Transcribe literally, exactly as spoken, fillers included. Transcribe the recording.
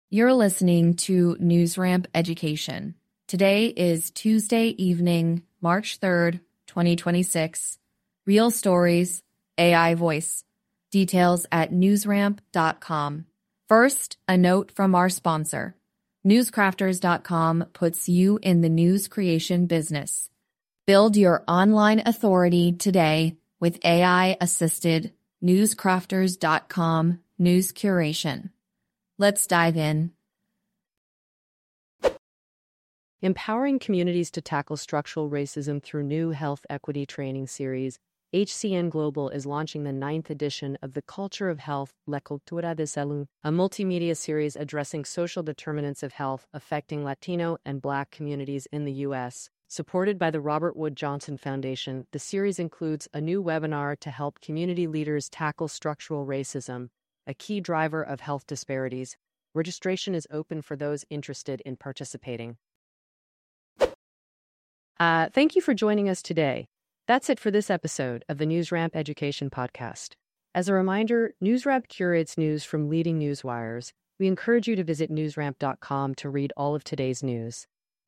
You're listening to NewsRamp Education. Today is Tuesday evening, March third, twenty twenty-six. Real stories, A I voice. Details at newsramp dot com. First, a note from our sponsor. newscrafters dot com puts you in the news creation business. Build your online authority today with A I-assisted newscrafters dot com news curation. Let's dive in. Empowering communities to tackle structural racism through new health equity training series, H C N Global is launching the ninth edition of The Culture of Health, La Cultura de Salud, a multimedia series addressing social determinants of health affecting Latino and Black communities in the U S. Supported by the Robert Wood Johnson Foundation, the series includes a new webinar to help community leaders tackle structural racism, a key driver of health disparities. Registration is open for those interested in participating. Uh, thank you for joining us today. That's it for this episode of the NewsRamp Education Podcast. As a reminder, NewsRamp curates news from leading news wires. We encourage you to visit newsramp dot com to read all of today's news.